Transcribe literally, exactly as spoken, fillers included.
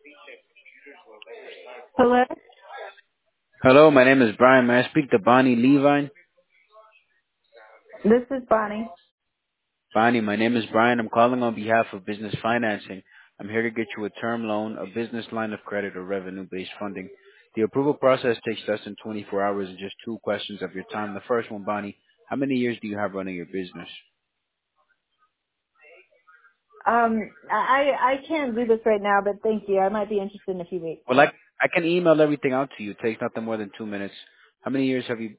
Hello? Hello, my name is Brian. May I speak to Bonnie Levine? This is Bonnie. Bonnie, my name is Brian. I'm calling on behalf of Business Financing. I'm here to get you a term loan, a business line of credit, or revenue-based funding. The approval process takes less than twenty-four hours and just two questions of your time. The first one, Bonnie, how many years do you have running your business? Um, I I can't do this right now, but thank you. I might be interested in a few weeks. Well, I, I can email everything out to you. It takes nothing more than two minutes. How many years have you